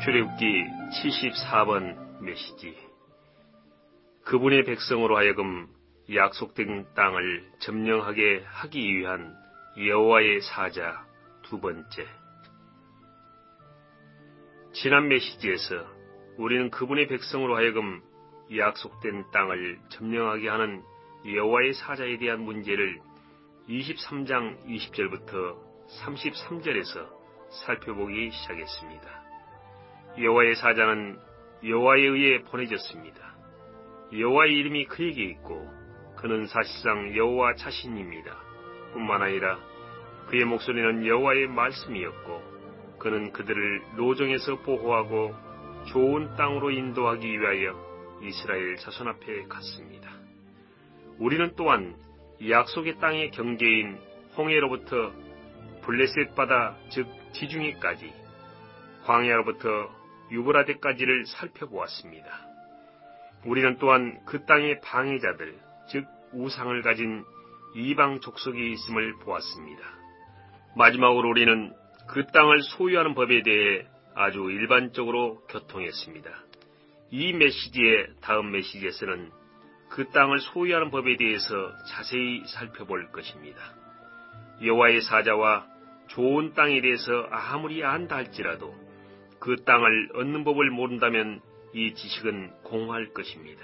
출애굽기 74번 메시지. 그분의 백성으로 하여금 약속된 땅을 점령하게 하기 위한 여호와의 사자 두 번째. 지난 메시지에서 우리는 그분의 백성으로 하여금 약속된 땅을 점령하게 하는 여호와의 사자에 대한 문제를 23장 20절부터 33절에서 살펴보기 시작했습니다. 여호와의 사자는 여호와에 의해 보내졌습니다. 여호와의 이름이 그에게 있고 그는 사실상 여호와 자신입니다. 뿐만 아니라 그의 목소리는 여호와의 말씀이었고 그는 그들을 노정에서 보호하고 좋은 땅으로 인도하기 위하여 이스라엘 자손 앞에 갔습니다. 우리는 또한 약속의 땅의 경계인 홍해로부터 블레셋 바다 즉 지중해까지, 광야로부터 유브라데까지를 살펴보았습니다. 우리는 또한 그 땅의 방해자들 즉 우상을 가진 이방 족속이 있음을 보았습니다. 마지막으로 우리는 그 땅을 소유하는 법에 대해 아주 일반적으로 교통했습니다. 이 메시지의 다음 메시지에서는 그 땅을 소유하는 법에 대해서 자세히 살펴볼 것입니다. 여호와의 사자와 좋은 땅에 대해서 아무리 안다 할지라도 그 땅을 얻는 법을 모른다면 이 지식은 공허할 것입니다.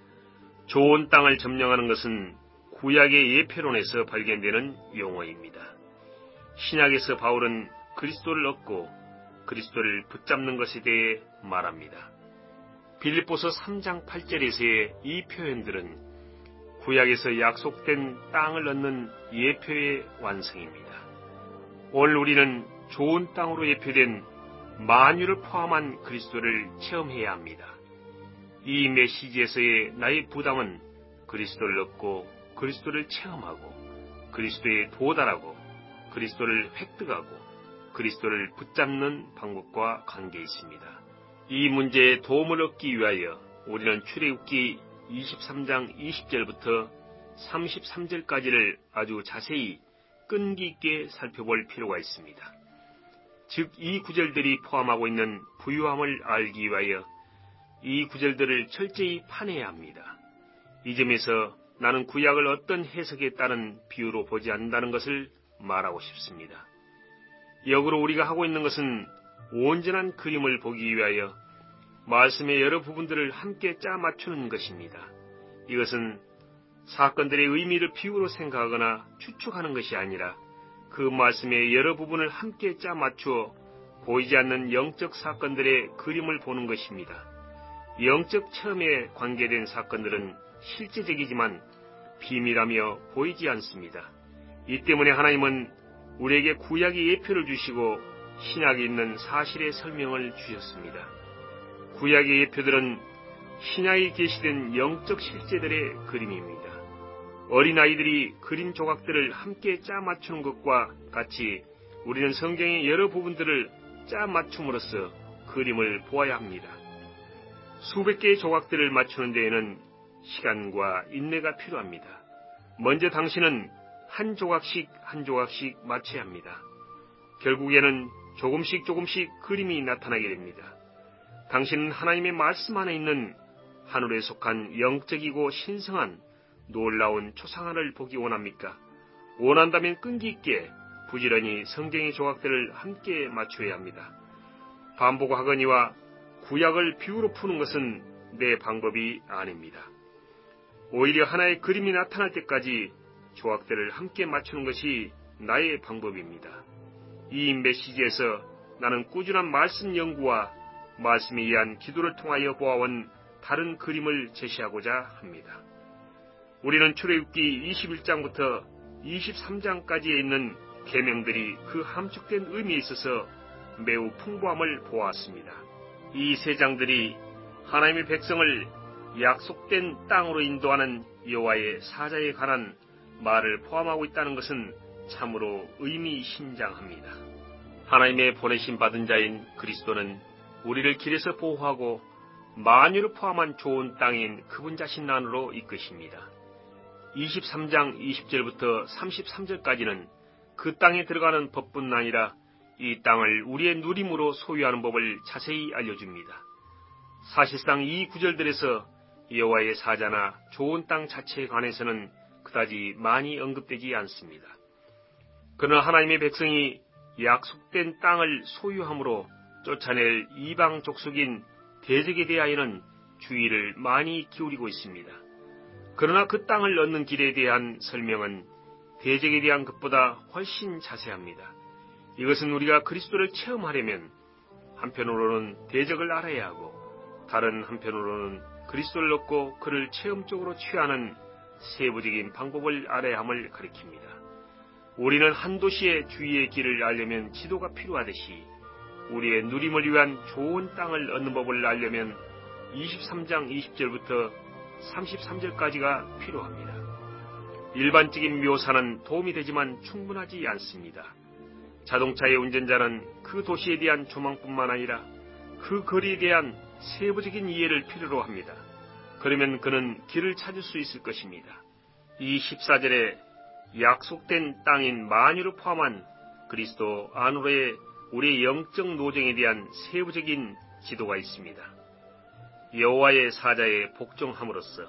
좋은 땅을 점령하는 것은 구약의 예표론에서 발견되는 용어입니다. 신약에서 바울은 그리스도를 얻고 그리스도를 붙잡는 것에 대해 말합니다. 빌립보서 3장 8절에서의 이 표현들은 구약에서 약속된 땅을 얻는 예표의 완성입니다. 오늘 우리는 좋은 땅으로 예표된 만유를 포함한 그리스도를 체험해야 합니다. 이 메시지에서의 나의 부담은 그리스도를 얻고 그리스도를 체험하고 그리스도에 도달하고 그리스도를 획득하고 그리스도를 붙잡는 방법과 관계에 있습니다. 이 문제에 도움을 얻기 위하여 우리는 출애굽기 23장 20절부터 33절까지를 아주 자세히 끈기 있게 살펴볼 필요가 있습니다. 즉, 이 구절들이 포함하고 있는 부유함을 알기 위하여 이 구절들을 철저히 파내야 합니다. 이 점에서 나는 구약을 어떤 해석에 따른 비유로 보지 않는다는 것을 말하고 싶습니다. 역으로 우리가 하고 있는 것은 온전한 그림을 보기 위하여 말씀의 여러 부분들을 함께 짜 맞추는 것입니다. 이것은 사건들의 의미를 비유로 생각하거나 추측하는 것이 아니라 그 말씀의 여러 부분을 함께 짜 맞추어 보이지 않는 영적 사건들의 그림을 보는 것입니다. 영적 체험에 관계된 사건들은 실제적이지만 비밀하며 보이지 않습니다. 이 때문에 하나님은 우리에게 구약의 예표를 주시고 신약에 있는 사실의 설명을 주셨습니다. 구약의 예표들은 신약에 계시된 영적 실제들의 그림입니다. 어린아이들이 그림 조각들을 함께 짜 맞추는 것과 같이 우리는 성경의 여러 부분들을 짜 맞춤으로써 그림을 보아야 합니다. 수백 개의 조각들을 맞추는 데에는 시간과 인내가 필요합니다. 먼저 당신은 한 조각씩 한 조각씩 맞춰야 합니다. 결국에는 조금씩 그림이 나타나게 됩니다. 당신은 하나님의 말씀 안에 있는 하늘에 속한 영적이고 신성한 놀라운 초상화를 보기 원합니까? 원한다면 끈기 있게 부지런히 성경의 조각들을 함께 맞춰야 합니다. 반복하거니와 구약을 비유로 푸는 것은 내 방법이 아닙니다. 오히려 하나의 그림이 나타날 때까지 조각들을 함께 맞추는 것이 나의 방법입니다. 이 메시지에서 나는 꾸준한 말씀 연구와 말씀에 의한 기도를 통하여 보아온 다른 그림을 제시하고자 합니다. 우리는 출애굽기 21장부터 23장까지에 있는 계명들이 그 함축된 의미에 있어서 매우 풍부함을 보았습니다. 이 세 장들이 하나님의 백성을 약속된 땅으로 인도하는 여호와의 사자에 관한 말을 포함하고 있다는 것은 참으로 의미심장합니다. 하나님의 보내심 받은 자인 그리스도는 우리를 길에서 보호하고 만유를 포함한 좋은 땅인 그분 자신 안으로 이끄십니다. 23장 20절부터 33절까지는 그 땅에 들어가는 법뿐 아니라 이 땅을 우리의 누림으로 소유하는 법을 자세히 알려줍니다. 사실상 이 구절들에서 여호와의 사자나 좋은 땅 자체에 관해서는 그다지 많이 언급되지 않습니다. 그러나 하나님의 백성이 약속된 땅을 소유함으로 쫓아낼 이방 족속인 대적에 대하여는 주의를 많이 기울이고 있습니다. 그러나 그 땅을 얻는 길에 대한 설명은 대적에 대한 것보다 훨씬 자세합니다. 이것은 우리가 그리스도를 체험하려면 한편으로는 대적을 알아야 하고 다른 한편으로는 그리스도를 얻고 그를 체험적으로 취하는 세부적인 방법을 알아야 함을 가리킵니다. 우리는 한 도시의 주위의 길을 알려면 지도가 필요하듯이 우리의 누림을 위한 좋은 땅을 얻는 법을 알려면 23장 20절부터 33절까지가 필요합니다. 일반적인 묘사는 도움이 되지만 충분하지 않습니다. 자동차의 운전자는 그 도시에 대한 조망뿐만 아니라 그 거리에 대한 세부적인 이해를 필요로 합니다. 그러면 그는 길을 찾을 수 있을 것입니다. 이 14절에 약속된 땅인 만유를 포함한 그리스도 안으로의 우리의 영적 노정에 대한 세부적인 지도가 있습니다. 여호와의 사자에 복종함으로써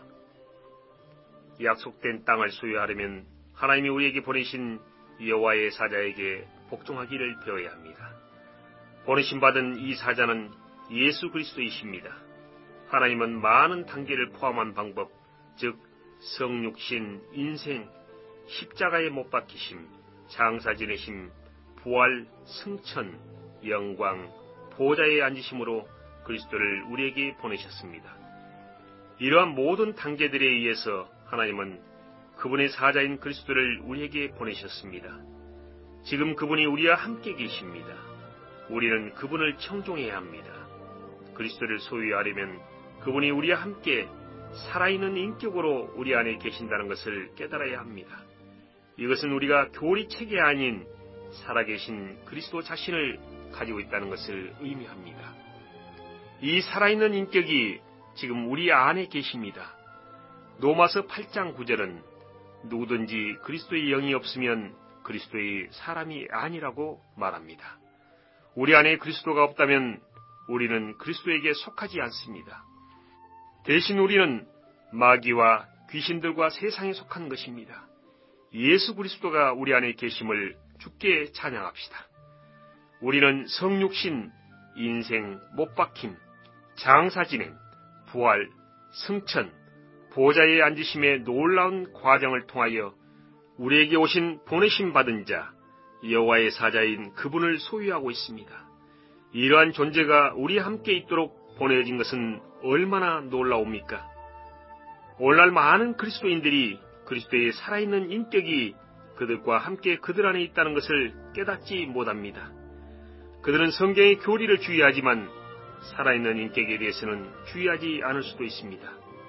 약속된 땅을 소유하려면 하나님이 우리에게 보내신 여호와의 사자에게 복종하기를 배워야 합니다. 보내심 받은 이 사자는 예수 그리스도이십니다. 하나님은 많은 단계를 포함한 방법, 즉 성육신, 인생, 십자가에 못 박히심, 장사 지내심, 부활, 승천, 영광, 보좌에 앉으심으로 그리스도를 우리에게 보내셨습니다. 이러한 모든 단계들에 의해서 하나님은 그분의 사자인 그리스도를 우리에게 보내셨습니다. 지금 그분이 우리와 함께 계십니다. 우리는 그분을 청종해야 합니다. 그리스도를 소유하려면 그분이 우리와 함께 살아있는 인격으로 우리 안에 계신다는 것을 깨달아야 합니다. 이것은 우리가 교리책이 아닌 살아계신 그리스도 자신을 가지고 있다는 것을 의미합니다. 이 살아있는 인격이 지금 우리 안에 계십니다. 로마서 8장 9절은 누구든지 그리스도의 영이 없으면 그리스도의 사람이 아니라고 말합니다. 우리 안에 그리스도가 없다면 우리는 그리스도에게 속하지 않습니다. 대신 우리는 마귀와 귀신들과 세상에 속한 것입니다. 예수 그리스도가 우리 안에 계심을 주께 찬양합시다. 우리는 성육신, 인생, 못박힘, 장사진행, 부활, 승천, 보좌에 앉으심의 놀라운 과정을 통하여 우리에게 오신 보내심 받은 자, 여호와의 사자인 그분을 소유하고 있습니다. 이러한 존재가 우리와 함께 있도록 보내진 것은 얼마나 놀라웁니까? 오늘날 많은 그리스도인들이 그리스도의 살아있는 인격이 그들과 함께 그들 안에 있다는 것을 깨닫지 못합니다. 그들은 성경의 교리를 주의하지만 살아있는 인격에 대해서는 주의하지 않을 수도 있습니다.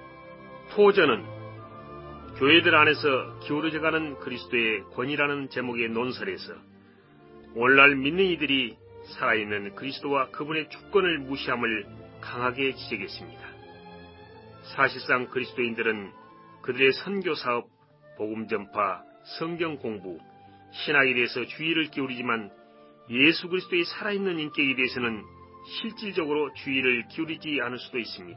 토저는 교회들 안에서 기울어져가는 그리스도의 권위라는 제목의 논설에서 오늘날 믿는 이들이 살아있는 그리스도와 그분의 주권을 무시함을 강하게 지적했습니다. 사실상 그리스도인들은 그들의 선교 사업, 복음 전파, 성경 공부, 신학에 대해서 주의를 기울이지만 예수 그리스도의 살아있는 인격에 대해서는 실질적으로 주의를 기울이지 않을 수도 있습니다.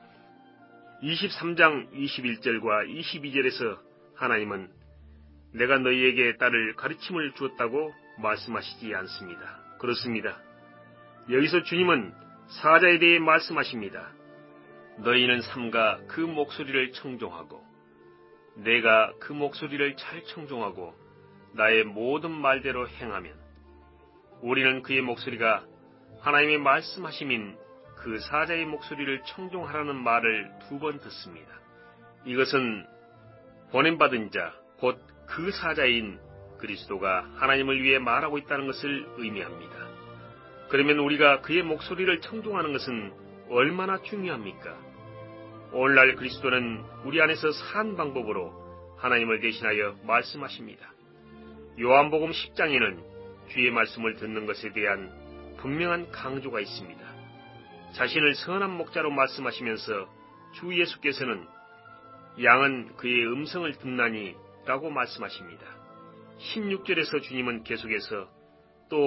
23장 21절과 22절에서 하나님은 내가 너희에게 따를 가르침을 주었다고 말씀하시지 않습니다. 그렇습니다. 여기서 주님은 사자에 대해 말씀하십니다. 너희는 삼가 그 목소리를 청종하고 내가 그 목소리를 잘 청종하고 나의 모든 말대로 행하면 우리는 그의 목소리가 하나님의 말씀하심인 그 사자의 목소리를 청종하라는 말을 2번 듣습니다. 이것은 보냄받은 자, 곧 그 사자인 그리스도가 하나님을 위해 말하고 있다는 것을 의미합니다. 그러면 우리가 그의 목소리를 청종하는 것은 얼마나 중요합니까? 오늘날 그리스도는 우리 안에서 산 방법으로 하나님을 대신하여 말씀하십니다. 요한복음 10장에는 주의 말씀을 듣는 것에 대한 분명한 강조가 있습니다. 자신을 선한 목자로 말씀하시면서 주 예수께서는 양은 그의 음성을 듣나니 라고 말씀하십니다. 16절에서 주님은 계속해서 또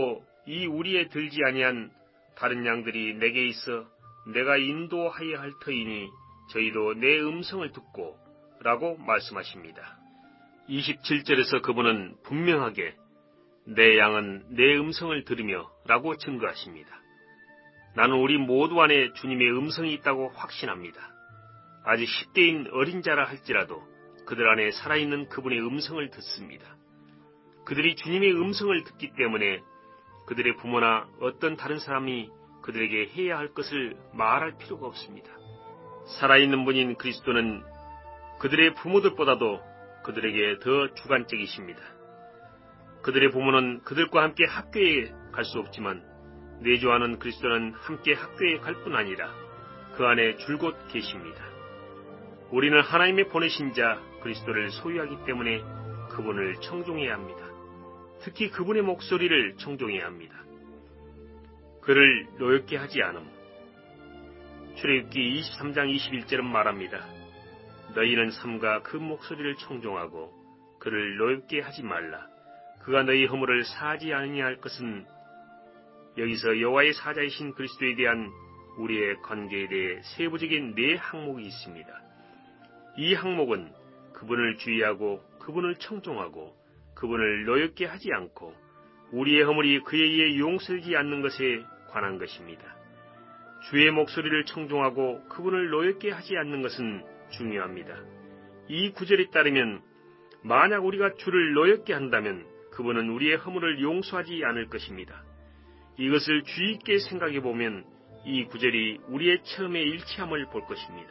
이 우리에 들지 아니한 다른 양들이 내게 있어 내가 인도하여야 할 터이니 저희도 내 음성을 듣고 라고 말씀하십니다. 27절에서 그분은 분명하게 내 양은 내 음성을 들으며 라고 증거하십니다. 나는 우리 모두 안에 주님의 음성이 있다고 확신합니다. 아직 10대인 어린 자라 할지라도 그들 안에 살아있는 그분의 음성을 듣습니다. 그들이 주님의 음성을 듣기 때문에 그들의 부모나 어떤 다른 사람이 그들에게 해야 할 것을 말할 필요가 없습니다. 살아있는 분인 그리스도는 그들의 부모들보다도 그들에게 더 주관적이십니다. 그들의 부모는 그들과 함께 학교에 갈 수 없지만 내주하는 그리스도는 함께 학교에 갈 뿐 아니라 그 안에 줄곧 계십니다. 우리는 하나님의 보내신 자 그리스도를 소유하기 때문에 그분을 청종해야 합니다. 특히 그분의 목소리를 청종해야 합니다. 그를 노엽게 하지 않음. 출애굽기 23장 21절은 말합니다. 너희는 삼가 그 목소리를 청종하고 그를 노엽게 하지 말라. 그가 너희 허물을 사하지 아니할 것은 여기서 여호와의 사자이신 그리스도에 대한 우리의 관계에 대해 세부적인 4항목이 있습니다. 이 항목은 그분을 주의하고 그분을 청종하고 그분을 노엽게 하지 않고 우리의 허물이 그에 의해 용서되지 않는 것에 관한 것입니다. 주의 목소리를 청종하고 그분을 노엽게 하지 않는 것은 중요합니다. 이 구절에 따르면 만약 우리가 주를 노엽게 한다면 그분은 우리의 허물을 용서하지 않을 것입니다. 이것을 주의 있게 생각해 보면 이 구절이 우리의 처음의 일치함을 볼 것입니다.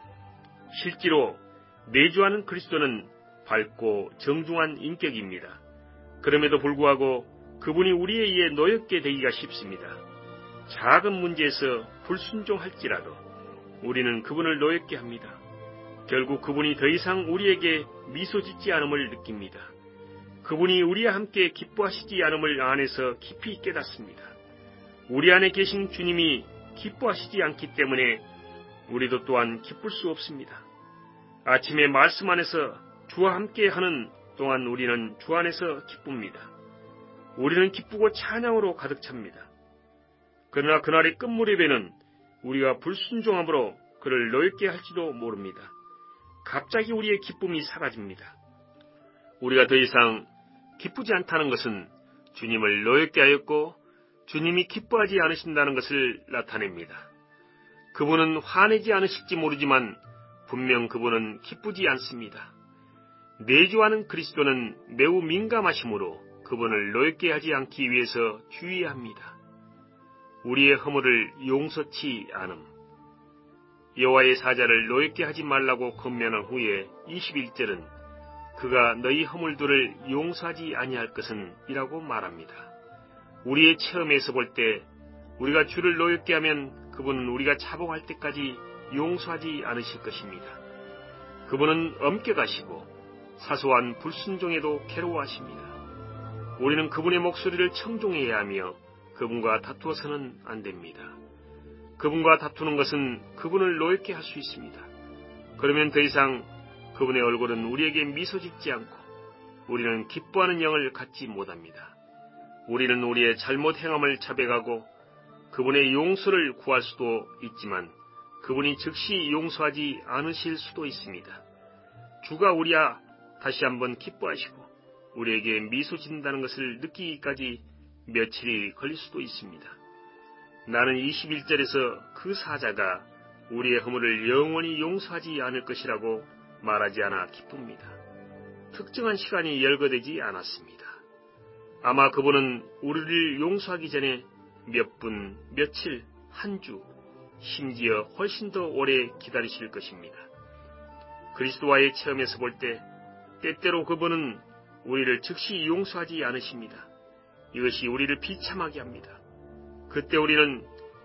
실제로 내주하는 그리스도는 밝고 정중한 인격입니다. 그럼에도 불구하고 그분이 우리에 의해 노엽게 되기가 쉽습니다. 작은 문제에서 불순종할지라도 우리는 그분을 노엽게 합니다. 결국 그분이 더 이상 우리에게 미소 짓지 않음을 느낍니다. 그분이 우리와 함께 기뻐하시지 않음을 안에서 깊이 깨닫습니다. 우리 안에 계신 주님이 기뻐하시지 않기 때문에 우리도 또한 기쁠 수 없습니다. 아침에 말씀 안에서 주와 함께 하는 동안 우리는 주 안에서 기쁩니다. 우리는 기쁘고 찬양으로 가득 찹니다. 그러나 그날의 끝무렵에는 우리가 불순종함으로 그를 노엽게 할지도 모릅니다. 갑자기 우리의 기쁨이 사라집니다. 우리가 더 이상 기쁘지 않다는 것은 주님을 노엽게 하였고 주님이 기뻐하지 않으신다는 것을 나타냅니다. 그분은 화내지 않으실지 모르지만 분명 그분은 기쁘지 않습니다. 내주하는 그리스도는 매우 민감하심으로 그분을 노엽게 하지 않기 위해서 주의해야 합니다. 우리의 허물을 용서치 않음. 여호와의 사자를 노엽게 하지 말라고 권면한 후에 21절은 그가 너희 허물들을 용서하지 아니할 것은 이라고 말합니다. 우리의 체험에서 볼 때 우리가 주를 노엽게 하면 그분은 우리가 자복할 때까지 용서하지 않으실 것입니다. 그분은 엄격하시고 사소한 불순종에도 괴로워하십니다. 우리는 그분의 목소리를 청종해야 하며 그분과 다투어서는 안 됩니다. 그분과 다투는 것은 그분을 노엽게 할 수 있습니다. 그러면 더 이상 그분의 얼굴은 우리에게 미소 짓지 않고 우리는 기뻐하는 영을 갖지 못합니다. 우리는 우리의 잘못 행함을 자백하고 그분의 용서를 구할 수도 있지만 그분이 즉시 용서하지 않으실 수도 있습니다. 주가 우리와 다시 한번 기뻐하시고 우리에게 미소 짓는다는 것을 느끼기까지 며칠이 걸릴 수도 있습니다. 나는 21절에서 그 사자가 우리의 허물을 영원히 용서하지 않을 것이라고 말하지 않아 기쁩니다. 특정한 시간이 열거되지 않았습니다. 아마 그분은 우리를 용서하기 전에 몇 분, 며칠, 한 주, 심지어 훨씬 더 오래 기다리실 것입니다. 그리스도와의 체험에서 볼 때 때때로 그분은 우리를 즉시 용서하지 않으십니다. 이것이 우리를 비참하게 합니다. 그때 우리는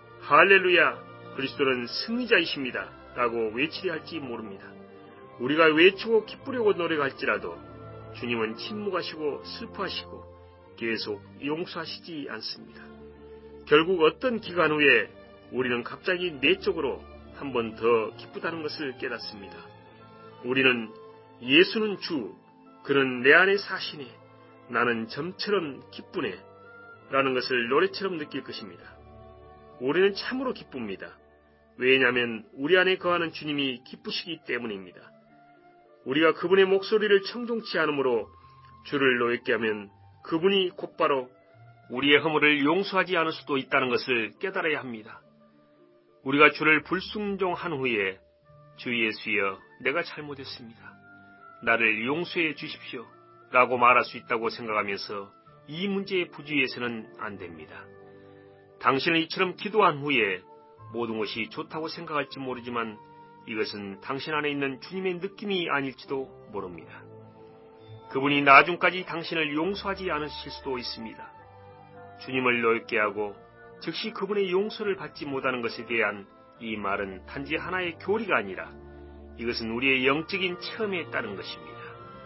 할렐루야, 그리스도는 승리자이십니다 라고 외치려 할지 모릅니다. 우리가 외치고 기쁘려고 노력할지라도 주님은 침묵하시고 슬퍼하시고 계속 용서하시지 않습니다. 결국 어떤 기간 후에 우리는 갑자기 내적으로 한 번 더 기쁘다는 것을 깨닫습니다. 우리는 예수는 주, 그는 내 안에 사시네, 나는 점처럼 기쁘네, 라는 것을 노래처럼 느낄 것입니다. 우리는 참으로 기쁩니다. 왜냐하면 우리 안에 거하는 주님이 기쁘시기 때문입니다. 우리가 그분의 목소리를 청종치 않으므로 주를 노엽게 하면 그분이 곧바로 우리의 허물을 용서하지 않을 수도 있다는 것을 깨달아야 합니다. 우리가 주를 불순종한 후에 주 예수여 내가 잘못했습니다. 나를 용서해 주십시오 라고 말할 수 있다고 생각하면서 이 문제에 부주의해서는 안 됩니다. 당신은 이처럼 기도한 후에 모든 것이 좋다고 생각할지 모르지만 이것은 당신 안에 있는 주님의 느낌이 아닐지도 모릅니다. 그분이 나중까지 당신을 용서하지 않으실 수도 있습니다. 주님을 노엽게 하고 즉시 그분의 용서를 받지 못하는 것에 대한 이 말은 단지 하나의 교리가 아니라 이것은 우리의 영적인 체험에 따른 것입니다.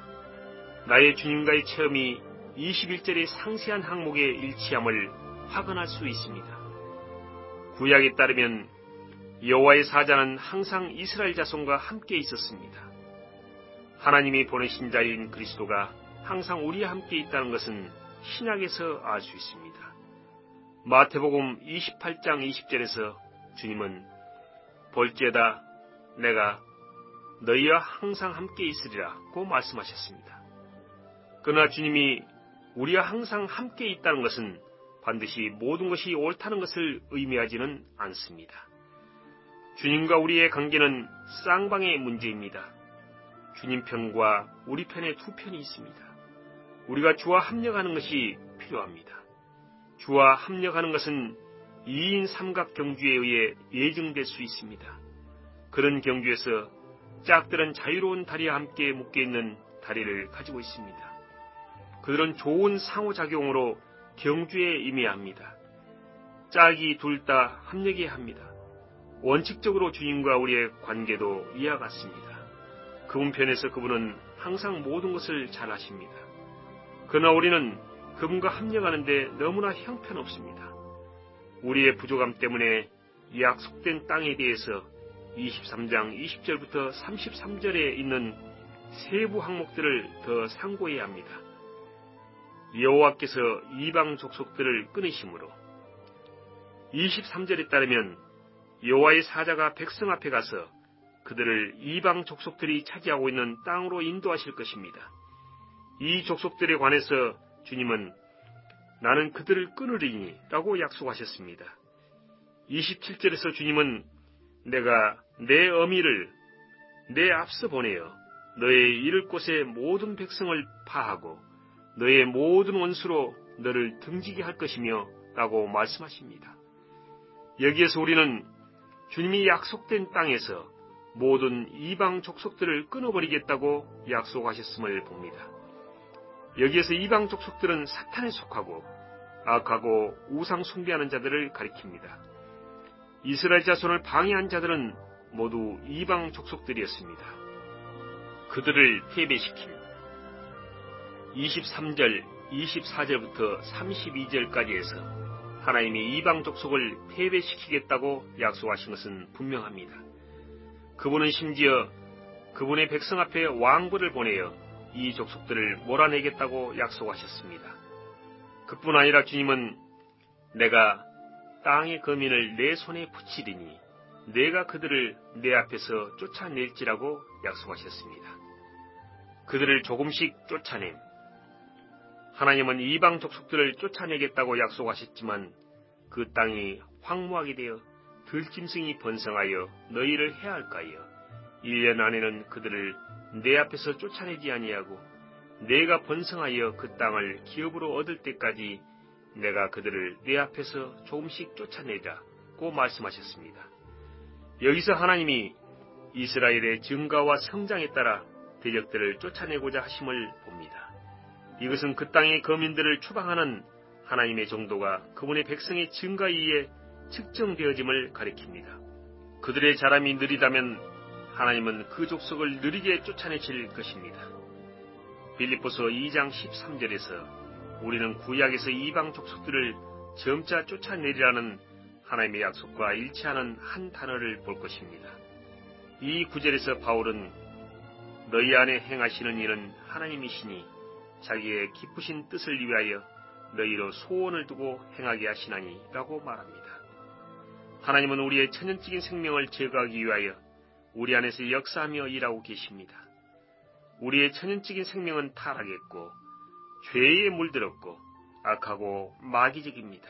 나의 주님과의 체험이 21절의 상세한 항목에 일치함을 확언할 수 있습니다. 구약에 따르면 여호와의 사자는 항상 이스라엘 자손과 함께 있었습니다. 하나님이 보내신 자인 그리스도가 항상 우리와 함께 있다는 것은 신약에서 알 수 있습니다. 마태복음 28장 20절에서 주님은 볼지어다 내가 너희와 항상 함께 있으리라고 말씀하셨습니다. 그러나 주님이 우리와 항상 함께 있다는 것은 반드시 모든 것이 옳다는 것을 의미하지는 않습니다. 주님과 우리의 관계는 쌍방의 문제입니다. 주님 편과 우리 편의 두 편이 있습니다. 우리가 주와 합력하는 것이 필요합니다. 주와 합력하는 것은 2인 삼각 경주에 의해 예증될 수 있습니다. 그런 경주에서 짝들은 자유로운 다리와 함께 묶여있는 다리를 가지고 있습니다. 그들은 좋은 상호작용으로 경주에 임해야 합니다. 짝이 둘 다 합력해야 합니다. 원칙적으로 주님과 우리의 관계도 이와 같습니다. 그분 편에서 그분은 항상 모든 것을 잘 하십니다. 그러나 우리는 그분과 합력하는데 너무나 형편없습니다. 우리의 부족함 때문에 약속된 땅에 대해서 23장 20절부터 33절에 있는 세부 항목들을 더 상고해야 합니다. 여호와께서 이방 족속들을 끊으심으로 23절에 따르면 여호와의 사자가 백성 앞에 가서 그들을 이방 족속들이 차지하고 있는 땅으로 인도하실 것입니다. 이 족속들에 관해서 주님은 나는 그들을 끊으리니 라고 약속하셨습니다. 27절에서 주님은 내가 내 어미를 내 앞서 보내어 너의 이를 곳의 모든 백성을 파하고 너의 모든 원수로 너를 등지게 할 것이며 라고 말씀하십니다. 여기에서 우리는 주님이 약속된 땅에서 모든 이방 족속들을 끊어버리겠다고 약속하셨음을 봅니다. 여기에서 이방 족속들은 사탄에 속하고 악하고 우상 숭배하는 자들을 가리킵니다. 이스라엘 자손을 방해한 자들은 모두 이방 족속들이었습니다. 그들을 패배시킨 23절, 24절부터 32절까지 해서 하나님이 이방 족속을 패배시키겠다고 약속하신 것은 분명합니다. 그분은 심지어 그분의 백성 앞에 왕부를 보내어 이 족속들을 몰아내겠다고 약속하셨습니다. 그뿐 아니라 주님은 내가 땅의 거민을 내 손에 붙이리니 내가 그들을 내 앞에서 쫓아낼지라고 약속하셨습니다. 그들을 조금씩 쫓아냄. 하나님은 이방 족속들을 쫓아내겠다고 약속하셨지만 그 땅이 황무하게 되어 들짐승이 번성하여 너희를 해할까요? 1년 안에는 그들을 내 앞에서 쫓아내지 아니하고 내가 번성하여 그 땅을 기업으로 얻을 때까지 내가 그들을 내 앞에서 조금씩 쫓아내자고 말씀하셨습니다. 여기서 하나님이 이스라엘의 증가와 성장에 따라 대적들을 쫓아내고자 하심을 봅니다. 이것은 그 땅의 거민들을 추방하는 하나님의 정도가 그분의 백성의 증가에 의해 측정되어짐을 가리킵니다. 그들의 자람이 느리다면 하나님은 그 족속을 느리게 쫓아내실 것입니다. 빌립보서 2장 13절에서 우리는 구약에서 이방 족속들을 점차 쫓아내리라는 하나님의 약속과 일치하는 한 단어를 볼 것입니다. 이 구절에서 바울은 너희 안에 행하시는 일은 하나님이시니 자기의 기쁘신 뜻을 위하여 너희로 소원을 두고 행하게 하시나니 라고 말합니다. 하나님은 우리의 천연적인 생명을 제거하기 위하여 우리 안에서 역사하며 일하고 계십니다. 우리의 천연적인 생명은 타락했고 죄에 물들었고 악하고 마귀적입니다.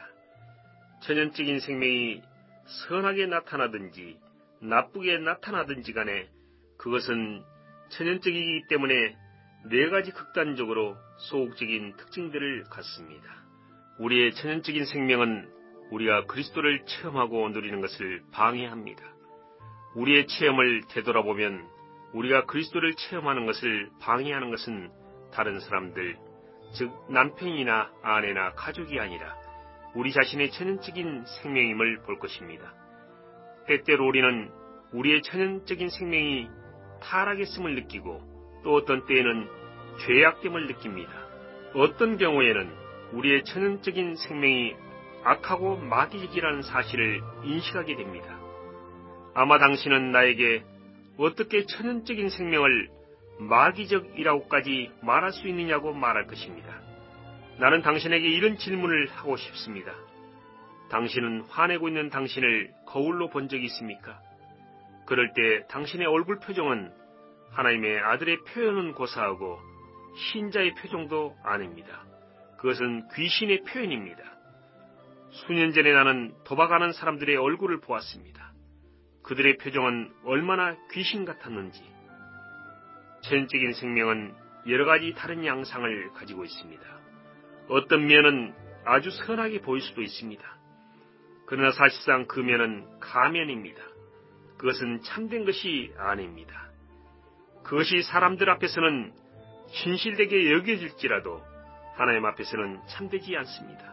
천연적인 생명이 선하게 나타나든지 나쁘게 나타나든지 간에 그것은 천연적이기 때문에 네 가지 극단적으로 소극적인 특징들을 갖습니다. 우리의 천연적인 생명은 우리가 그리스도를 체험하고 누리는 것을 방해합니다. 우리의 체험을 되돌아보면 우리가 그리스도를 체험하는 것을 방해하는 것은 다른 사람들, 즉 남편이나 아내나 가족이 아니라 우리 자신의 천연적인 생명임을 볼 것입니다. 때때로 우리는 우리의 천연적인 생명이 타락했음을 느끼고 또 어떤 때에는 죄악됨을 느낍니다. 어떤 경우에는 우리의 천연적인 생명이 악하고 마귀적이라는 사실을 인식하게 됩니다. 아마 당신은 나에게 어떻게 천연적인 생명을 마귀적이라고까지 말할 수 있느냐고 말할 것입니다. 나는 당신에게 이런 질문을 하고 싶습니다. 당신은 화내고 있는 당신을 거울로 본 적이 있습니까? 그럴 때 당신의 얼굴 표정은 하나님의 아들의 표현은 고사하고 신자의 표정도 아닙니다. 그것은 귀신의 표현입니다. 수년 전에 나는 도박하는 사람들의 얼굴을 보았습니다. 그들의 표정은 얼마나 귀신 같았는지. 천연적인 생명은 여러 가지 다른 양상을 가지고 있습니다. 어떤 면은 아주 선하게 보일 수도 있습니다. 그러나 사실상 그 면은 가면입니다. 그것은 참된 것이 아닙니다. 그것이 사람들 앞에서는 신실되게 여겨질지라도 하나님 앞에서는 참되지 않습니다.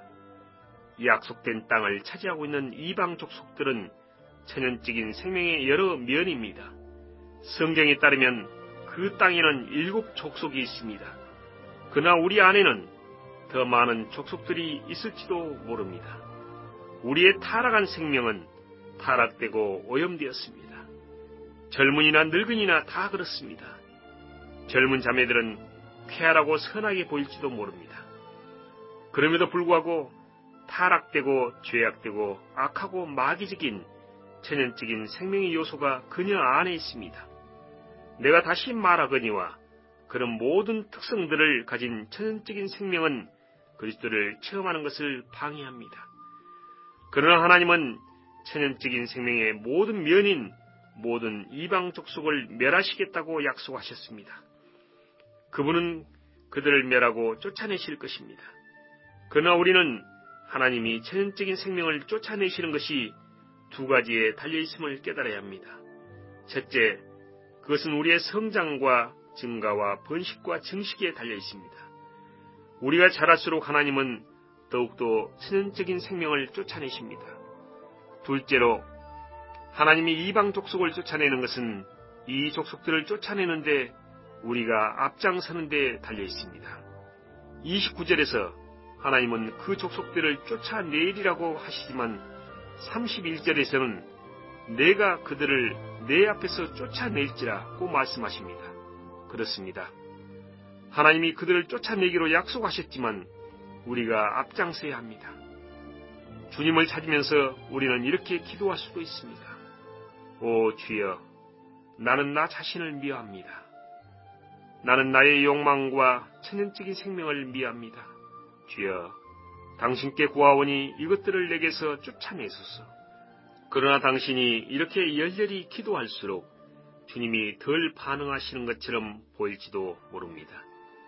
약속된 땅을 차지하고 있는 이방 족속들은 천연적인 생명의 여러 면입니다. 성경에 따르면 그 땅에는 7 족속이 있습니다. 그러나 우리 안에는 더 많은 족속들이 있을지도 모릅니다. 우리의 타락한 생명은 타락되고 오염되었습니다. 젊은이나 늙은이나 다 그렇습니다. 젊은 자매들은 쾌활하고 선하게 보일지도 모릅니다. 그럼에도 불구하고 타락되고 죄악되고 악하고 마귀적인 천연적인 생명의 요소가 그녀 안에 있습니다. 내가 다시 말하거니와 그런 모든 특성들을 가진 천연적인 생명은 그리스도를 체험하는 것을 방해합니다. 그러나 하나님은 천연적인 생명의 모든 면인 모든 이방 족속을 멸하시겠다고 약속하셨습니다. 그분은 그들을 멸하고 쫓아내실 것입니다. 그러나 우리는 하나님이 천연적인 생명을 쫓아내시는 것이 2 가지에 달려있음을 깨달아야 합니다. 첫째, 그것은 우리의 성장과 증가와 번식과 증식에 달려있습니다. 우리가 자랄수록 하나님은 더욱더 천연적인 생명을 쫓아내십니다. 둘째로, 하나님이 이방 족속을 쫓아내는 것은 이 족속들을 쫓아내는데 우리가 앞장서는 데 달려있습니다. 29절에서 하나님은 그 족속들을 쫓아내리라고 하시지만 31절에서는 내가 그들을 내 앞에서 쫓아낼지라고 말씀하십니다. 그렇습니다. 하나님이 그들을 쫓아내기로 약속하셨지만 우리가 앞장서야 합니다. 주님을 찾으면서 우리는 이렇게 기도할 수도 있습니다. 오 주여, 나는 나 자신을 미워합니다. 나는 나의 욕망과 천연적인 생명을 미워합니다. 주여, 당신께 구하오니 이것들을 내게서 쫓아내소서. 그러나 당신이 이렇게 열렬히 기도할수록 주님이 덜 반응하시는 것처럼 보일지도 모릅니다.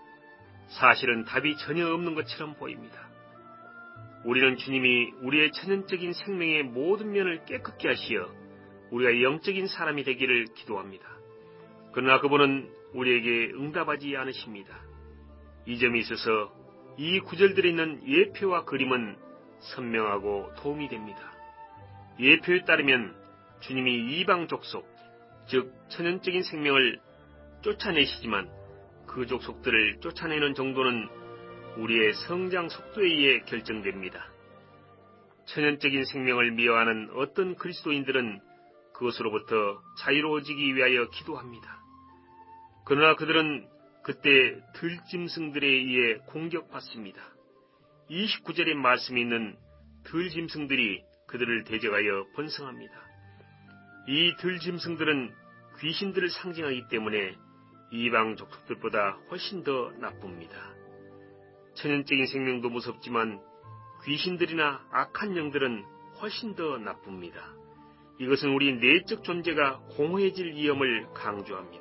사실은 답이 전혀 없는 것처럼 보입니다. 우리는 주님이 우리의 천연적인 생명의 모든 면을 깨끗게 하시어 우리가 영적인 사람이 되기를 기도합니다. 그러나 그분은 우리에게 응답하지 않으십니다. 이 점에 있어서 이 구절들에 있는 예표와 그림은 선명하고 도움이 됩니다. 예표에 따르면 주님이 이방 족속, 즉 천연적인 생명을 쫓아내시지만 그 족속들을 쫓아내는 정도는 우리의 성장 속도에 의해 결정됩니다. 천연적인 생명을 미워하는 어떤 그리스도인들은 그것으로부터 자유로워지기 위하여 기도합니다. 그러나 그들은 그때 들짐승들에 의해 공격받습니다. 29절의 말씀이 있는 들짐승들이 그들을 대적하여 번성합니다. 이 들짐승들은 귀신들을 상징하기 때문에 이방 족속들보다 훨씬 더 나쁩니다. 천연적인 생명도 무섭지만 귀신들이나 악한 영들은 훨씬 더 나쁩니다. 이것은 우리 내적 존재가 공허해질 위험을 강조합니다.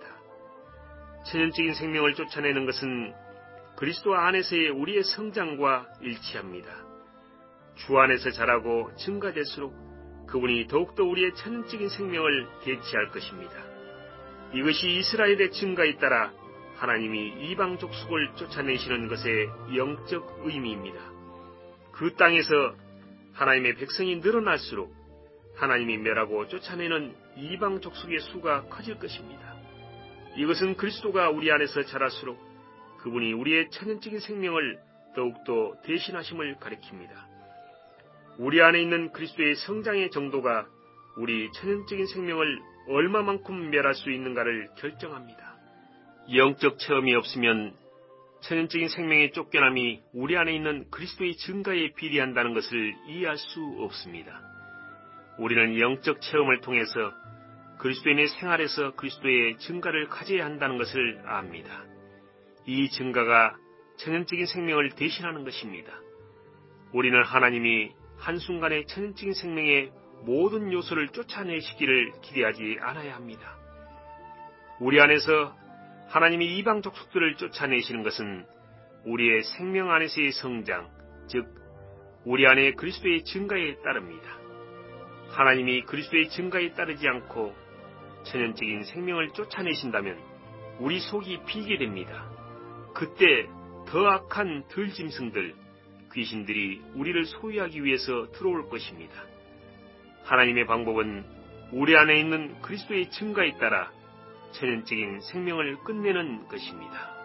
천연적인 생명을 쫓아내는 것은 그리스도 안에서의 우리의 성장과 일치합니다. 주 안에서 자라고 증가될수록 그분이 더욱더 우리의 천연적인 생명을 대체할 것입니다. 이것이 이스라엘의 증가에 따라 하나님이 이방 족속을 쫓아내시는 것의 영적 의미입니다. 그 땅에서 하나님의 백성이 늘어날수록 하나님이 멸하고 쫓아내는 이방 족속의 수가 커질 것입니다. 이것은 그리스도가 우리 안에서 자랄수록 그분이 우리의 천연적인 생명을 더욱더 대신하심을 가리킵니다. 우리 안에 있는 그리스도의 성장의 정도가 우리 천연적인 생명을 얼마만큼 멸할 수 있는가를 결정합니다. 영적 체험이 없으면 천연적인 생명의 쫓겨남이 우리 안에 있는 그리스도의 증가에 비례한다는 것을 이해할 수 없습니다. 우리는 영적 체험을 통해서 그리스도인의 생활에서 그리스도의 증가를 가져야 한다는 것을 압니다. 이 증가가 천연적인 생명을 대신하는 것입니다. 우리는 하나님이 한순간에 천연적인 생명의 모든 요소를 쫓아내시기를 기대하지 않아야 합니다. 우리 안에서 하나님이 이방 족속들을 쫓아내시는 것은 우리의 생명 안에서의 성장, 즉 우리 안에 그리스도의 증가에 따릅니다. 하나님이 그리스도의 증가에 따르지 않고 천연적인 생명을 쫓아내신다면 우리 속이 비게 됩니다. 그때 더 악한 들짐승들, 귀신들이 우리를 소유하기 위해서 들어올 것입니다. 하나님의 방법은 우리 안에 있는 그리스도의 증가에 따라 천연적인 생명을 끝내는 것입니다.